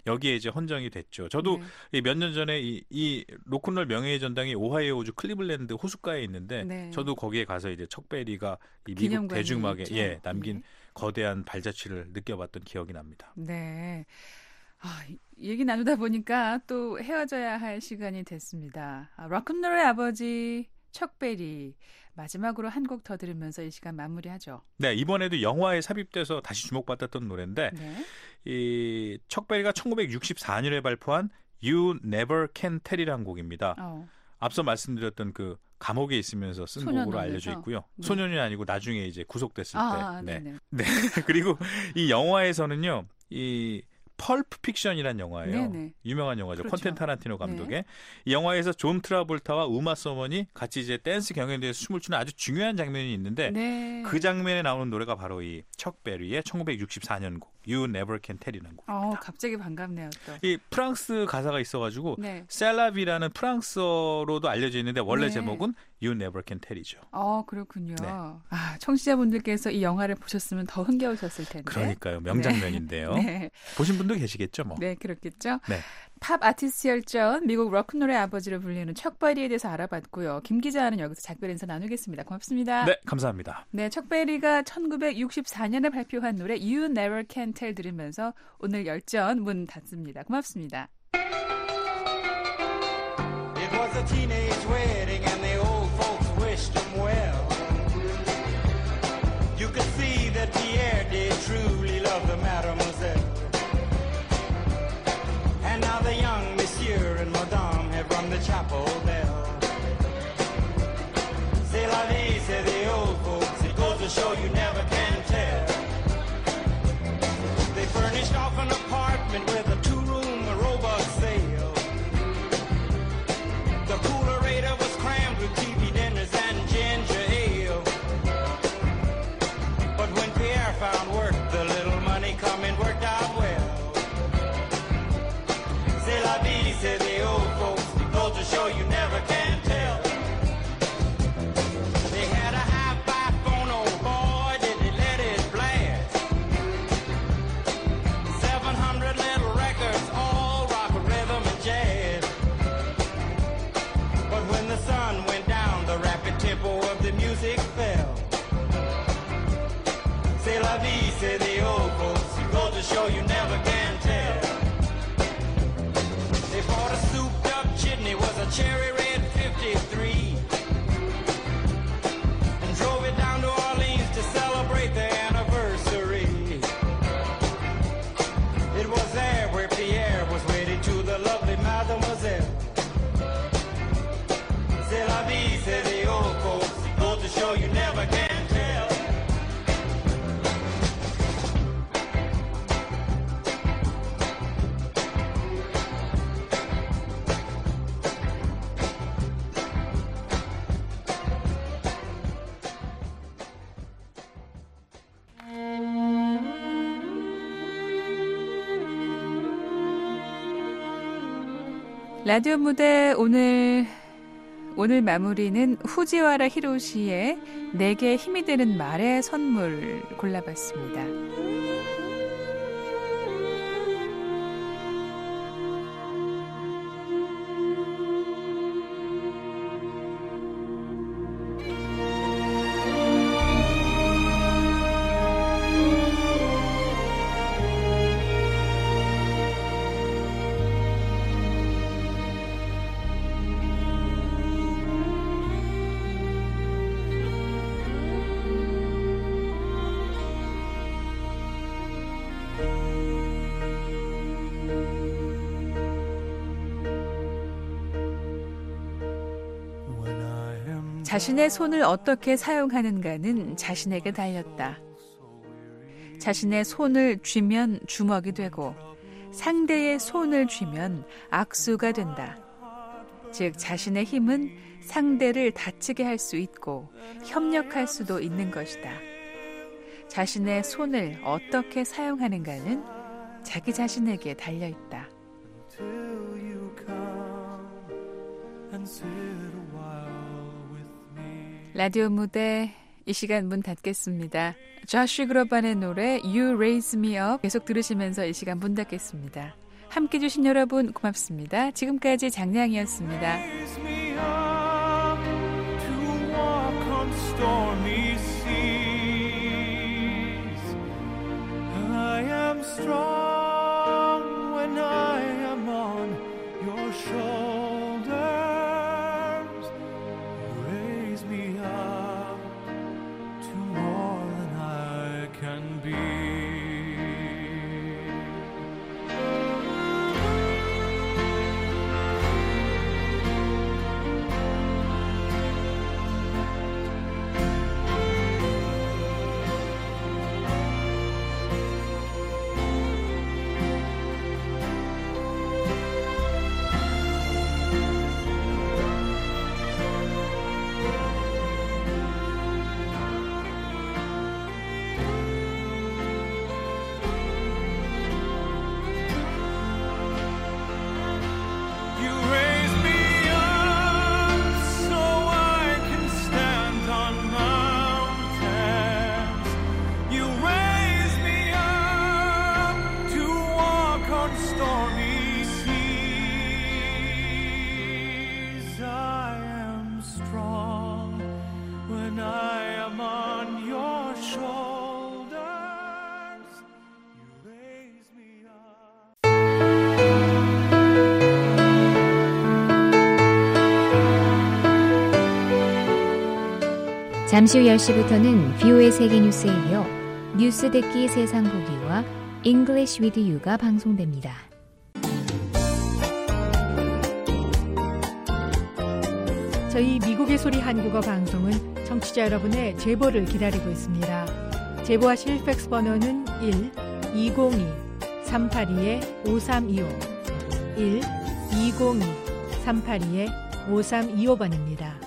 여기에 이제 헌정이 됐죠. 저도 네. 몇 년 전에 이, 이 로큰롤 명예의 전당이 오하이오주 클리블랜드 호숫가에 있는데 네. 저도 거기에 가서 이제 척베리가 이 미국 대중음악에 예, 남긴 네. 거대한 발자취를 느껴봤던 기억이 납니다. 네. 아, 얘기 나누다 보니까 또 헤어져야 할 시간이 됐습니다. 아, 로큰롤의 아버지 척베리. 마지막으로 한 곡 더 들으면서 이 시간 마무리하죠. 네, 이번에도 영화에 삽입돼서 다시 주목받았던 노래인데 네. 이 척베리가 천구백육십사 년에 발표한 You Never Can Tell이라는 곡입니다. 어. 앞서 말씀드렸던 그 감옥에 있으면서 쓴 곡으로 알려져 있고요. 네. 소년이 아니고 나중에 이제 구속됐을 아, 때. 네. 네. 그리고 이 영화에서는요. 이 펄프 픽션이라는 영화예요. 네네. 유명한 영화죠. 그렇죠. 콘텐 타란티노 감독의. 네. 이 영화에서 존 트라볼타와 우마 서먼이 같이 이제 댄스 경연대회에서 춤을 추는 아주 중요한 장면이 있는데 네. 그 장면에 나오는 노래가 바로 이 척베리의 천구백육십사 년 곡 You Never Can Tell이라는 곡입니다. 어, 갑자기 반갑네요. 또. 이 프랑스 가사가 있어가지고 네. 셀라비라는 프랑스어로도 알려져 있는데 원래 네. 제목은 You Never Can Tell이죠. 어, 그렇군요. 네. 아, 청취자분들께서 이 영화를 보셨으면 더 흥겨우셨을 텐데. 그러니까요. 명장면인데요. 네. 네. 보신 분도 계시겠죠, 뭐. 네, 그렇겠죠. 네. 팝 아티스트 열전, 미국 로큰롤의 아버지로 불리는 척베리에 대해서 알아봤고요. 김 기자는 여기서 작별 인사 나누겠습니다. 고맙습니다. 네, 감사합니다. 네, 척베리가 천구백육십사 년에 발표한 노래 You Never Can Tell 들으면서 오늘 열전 문 닫습니다. 고맙습니다. It was a teenage wedding and the old folks wished them well. You could see that Pierre did truly love the mademoiselle. And now the young monsieur and madame have rung the chapel bell. C'est la vie, say the old folks. It goes to show you never can tell. They furnished off an apartment with a two-room robot sale. The coolerator was crammed with T V dinners and ginger ale. But when Pierre found work, the little money coming worked out well. C'est la vie, say the old folks. It goes to show you never can tell. They had a hi-fi phone, oh boy, did they let it blast. Seven hundred little records, all rock, rhythm, and jazz. But when the sun went down, the rapid tempo of the music fell. C'est la vie, say the old folks. It goes to show you never can tell. They bought a souped-up chitney, was a cherry red fifty-three, and drove it down to Orleans to celebrate their anniversary. It was there where Pierre was wedded to the lovely mademoiselle. C'est la vie, say the old folks. It goes to show you never can tell. 라디오 무대 오늘 오늘 마무리는 후지와라 히로시의 내게 힘이 되는 말의 선물 골라봤습니다. 자신의 손을 어떻게 사용하는가는 자신에게 달렸다. 자신의 손을 쥐면 주먹이 되고 상대의 손을 쥐면 악수가 된다. 즉 자신의 힘은 상대를 다치게 할 수 있고 협력할 수도 있는 것이다. 자신의 손을 어떻게 사용하는가는 자기 자신에게 달려있다. 라디오 무대 이 시간 문 닫겠습니다. 조시 그로반의 노래 You Raise Me Up 계속 들으시면서 이 시간 문 닫겠습니다. 함께 해주신 여러분 고맙습니다. 지금까지 장량이었습니다. Stormy seas, I am strong when I am on your shoulders. Raise me up to more than I can be. 잠시 후 열 시부터는 비오의 세계뉴스에 이어 뉴스 듣기 세상 보기와 English with You가 방송됩니다. 저희 미국의 소리 한국어 방송은 청취자 여러분의 제보를 기다리고 있습니다. 제보하실 팩스 번호는 일 이공이 삼팔이 오삼이오 일 이공이 삼팔이 오삼이오 번입니다.